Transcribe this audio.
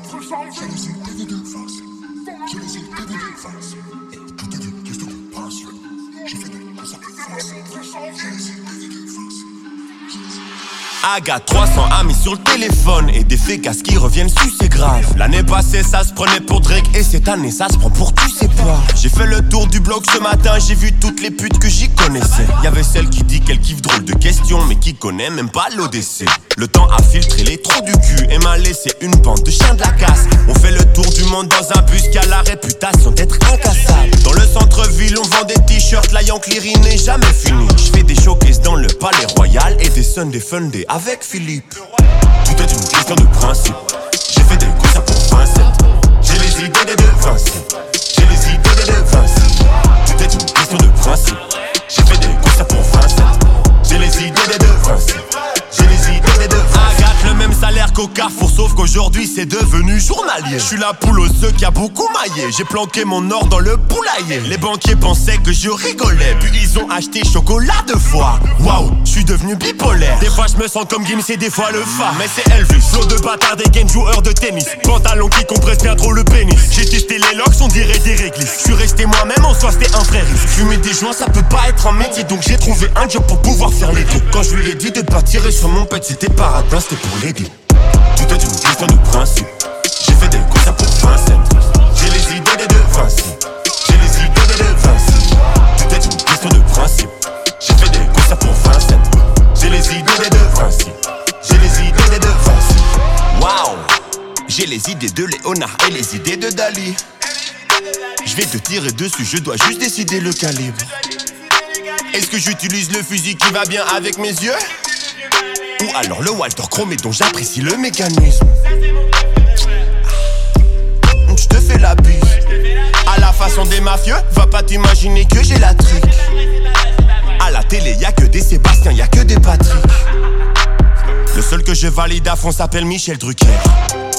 Jalousie, t'avais deux faces. Jalousie, t'avais deux faces. Tout est une question de passion. J'ai fait des concerts de face. Jalousie, t'avais deux faces. Aga 300 amis sur le téléphone et des fécasses qui reviennent su, c'est grave. L'année passée ça se prenait pour Drake et cette année ça se prend pour tu sais pas. J'ai fait le tour du blog ce matin, j'ai vu toutes les putes que j'y connaissais. Y'avait celle qui dit qu'elle kiffe drôle de questions mais qui connaît même pas l'ODC. Le temps a filtré les trous du cul et m'a laissé une bande de chiens de la casse. On fait le tour du monde dans un bus qui a la réputation d'être incassable. Dans le centre-ville on vend des t-shirts, la Yankee n'est jamais finie. J'fais des showcases dans le palais royal et des Sunday Funday avec Philippe. Tout est une question de principe. J'ai fait des concerts pour 27. J'ai les idées des deux Vinci. J'ai les idées des deux Vinci. Tout est une question de principe. J'ai fait des concerts pour 27. J'ai les idées des deux Vinci. J'ai les idées des deux Vinci. Agathe le même salaire qu'au Carrefour, sauf qu'aujourd'hui c'est devenu journalier. Je suis la poule aux œufs qui a beaucoup maillé. J'ai planqué mon or dans le poulailler. Les banquiers pensaient que je rigolais, puis ils ont acheté chocolat 2 fois. Waouh, je suis devenu bipolaire. Des fois je me sens comme Gims et des fois le phare. Mais c'est Elvis, flot de bâtard des games, joueurs de tennis. Pantalon qui compresse bien trop le pénis. J'ai testé les locks, on dirait des réglisses. Je suis resté moi-même, en soi c'était un vrai risque. Fumer des joints ça peut pas être un métier, donc j'ai trouvé un job pour pouvoir faire les deux. Quand je lui ai dit de pas tirer sur mon pet, c'était paradin, c'était pour l'aider. Tout est une question de principe. J'ai fait des concerts pour 27. J'ai les idées des deux Vinci. J'ai les idées des deux Vinci. Tout est une question de principe. J'ai fait des concerts pour 27. J'ai les idées des deux Vinci. J'ai les idées des deux Vinci. Waouh, j'ai les idées de Léonard et les idées de Dali. Je vais te tirer dessus, je dois juste décider le calibre. Est-ce que j'utilise le fusil qui va bien avec mes yeux? Ou alors le Walter chromé dont j'apprécie le mécanisme. Je te fais la bise. À la façon des mafieux, va pas t'imaginer que j'ai la trique. À la télé y'a que des Sébastien, y'a que des Patrick. Le seul que je valide à fond s'appelle Michel Drucker.